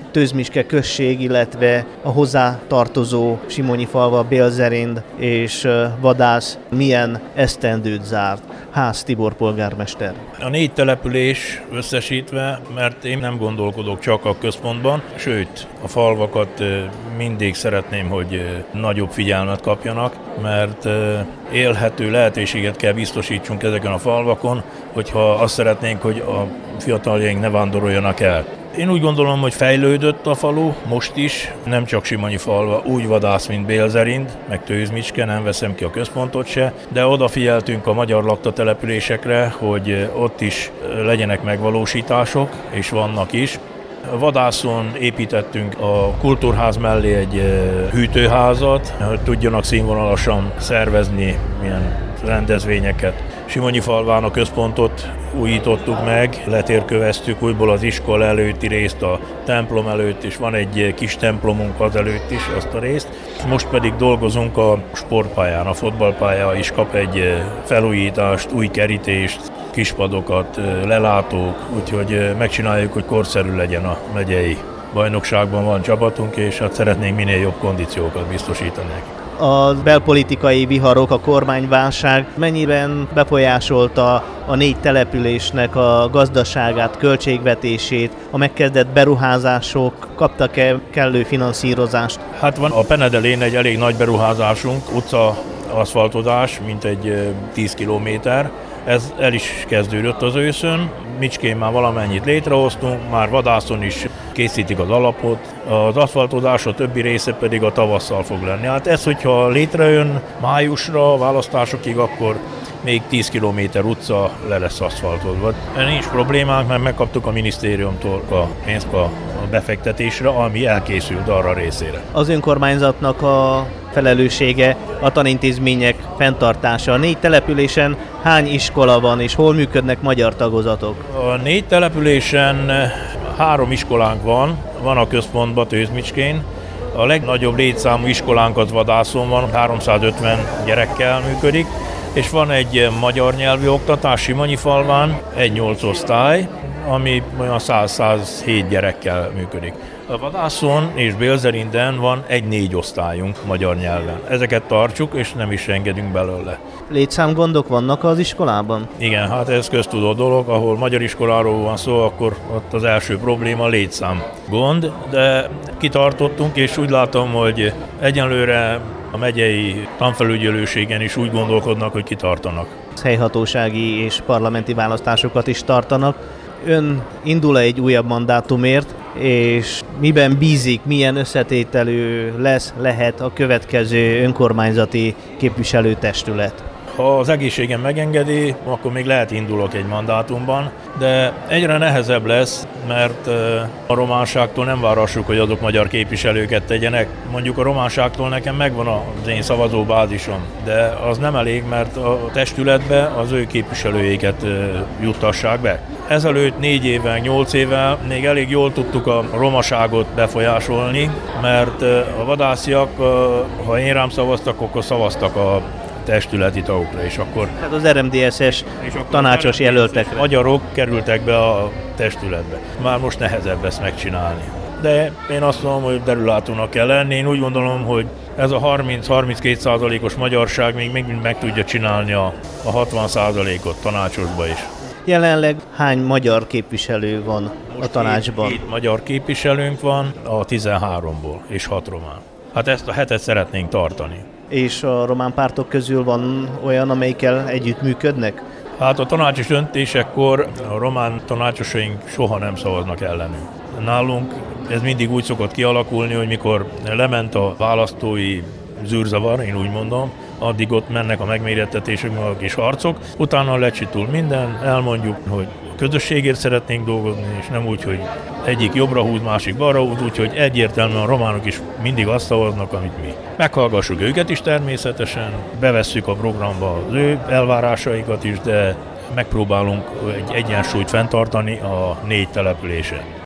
Tőzmiske község, illetve a hozzá tartozó Simonyifalva, Bélzerind és Vadász milyen esztendőt zárt? Ház Tibor polgármester. A 4 település összesítve, mert én nem gondolkodok csak a központban, sőt, a falvakat mindig szeretném, hogy nagyobb figyelmet kapjanak, mert élhető lehetőséget kell biztosítsunk ezeken a falvakon, hogyha azt szeretnénk, hogy a fiataljaink ne vándoroljanak el. Én úgy gondolom, hogy fejlődött a falu, most is, nem csak Simonyifalva, úgy Vadász, mint Bélzerind, meg Tőzmicske, nem veszem ki a központot se, de odafigyeltünk a magyar lakta településekre, hogy ott is legyenek megvalósítások, és vannak is. Vadászon építettünk a kultúrház mellé egy hűtőházat, hogy tudjanak színvonalasan szervezni ilyen rendezvényeket. Simonyifalván a központot újítottuk meg, letérköveztük újból az iskola előtti részt, a templom előtt, és van egy kis templomunk az előtt is, azt a részt. Most pedig dolgozunk a sportpályán, a fotballpálya is kap egy felújítást, új kerítést, kispadokat, lelátók, úgyhogy megcsináljuk, hogy korszerű legyen a megyei bajnokságban van csapatunk, és hát szeretnénk minél jobb kondíciókat biztosítani. A belpolitikai viharok, a kormányválság mennyiben befolyásolta a 4 településnek a gazdaságát, költségvetését, a megkezdett beruházások kaptak-e kellő finanszírozást? Hát van a Penedelén egy elég nagy beruházásunk, utca aszfaltozás, mint egy 10 kilométer. Ez el is kezdődött az őszön, Micskén már valamennyit létrehoztunk, már Vadászon is készítik az alapot, az aszfaltozás a többi része pedig a tavasszal fog lenni. Hát ez, hogyha létrejön májusra, a választásokig, akkor még 10 kilométer utca le lesz aszfaltozva. Nincs problémánk, mert megkaptuk a minisztériumtól a pénzt a befektetésre, ami elkészült arra a részére. Az önkormányzatnak a felelőssége a tanintézmények fenntartása. A 4 településen hány iskola van, és hol működnek magyar tagozatok? A 4 településen 3 iskolánk van a központban, Tőzmicskén. A legnagyobb létszámú iskolánk az Vadászon van, 350 gyerekkel működik, és van egy magyar nyelvi oktatás Simonyifalván, egy 8 osztály, ami olyan 100-107 gyerekkel működik. A Vadászon és Bélzerinden van egy 4 osztályunk magyar nyelven. Ezeket tartsuk, és nem is engedünk belőle. Létszámgondok vannak az iskolában? Igen, hát ez köztudott dolog, ahol magyar iskoláról van szó, akkor ott az első probléma a létszám gond, de kitartottunk, és úgy látom, hogy egyenlőre a megyei tanfelügyelőségen is úgy gondolkodnak, hogy kitartanak. Helyhatósági és parlamenti választásokat is tartanak. Ön indul egy újabb mandátumért, és miben bízik, milyen összetételű lehet a következő önkormányzati képviselőtestület? Ha az egészségem megengedi, akkor még lehet indulok egy mandátumban, de egyre nehezebb lesz, mert a románságtól nem várhassuk, hogy azok magyar képviselőket tegyenek. Mondjuk a románságtól nekem megvan az én szavazóbázisom, de az nem elég, mert a testületbe az ő képviselőjéket juttassák be. Ezelőtt 4 évvel, 8 évvel még elég jól tudtuk a romaságot befolyásolni, mert a vadásziak, ha én rám szavaztak, akkor szavaztak a testületi tagokra, és akkor... Hát az RMDSZ-es tanácsos jelöltek. Magyarok kerültek be a testületbe. Már most nehezebb ezt megcsinálni. De én azt mondom, hogy derülátónak kell lenni. Én úgy gondolom, hogy ez a 30-32%-os magyarság még meg tudja csinálni a 60%-ot tanácsosba is. Jelenleg hány magyar képviselő van a tanácsban? 7 magyar képviselőnk van a 13-ból, és 6 román. Hát ezt a 7-et szeretnénk tartani. És a román pártok közül van olyan, amelyikkel együttműködnek? Hát a tanácsos döntésekkor a román tanácsosaink soha nem szavaznak ellenünk. Nálunk ez mindig úgy szokott kialakulni, hogy mikor lement a választói zűrzavar, én úgy mondom, addig ott mennek a megmérettetések, meg a kis harcok, utána lecsitul minden, elmondjuk, hogy közösségért szeretnénk dolgozni, és nem úgy, hogy egyik jobbra húz, másik balra húz, úgyhogy egyértelműen a románok is mindig azt szavaznak, amit mi. Meghallgassuk őket is természetesen, bevesszük a programba az ő elvárásaikat is, de megpróbálunk egy egyensúlyt fenntartani a 4 településen.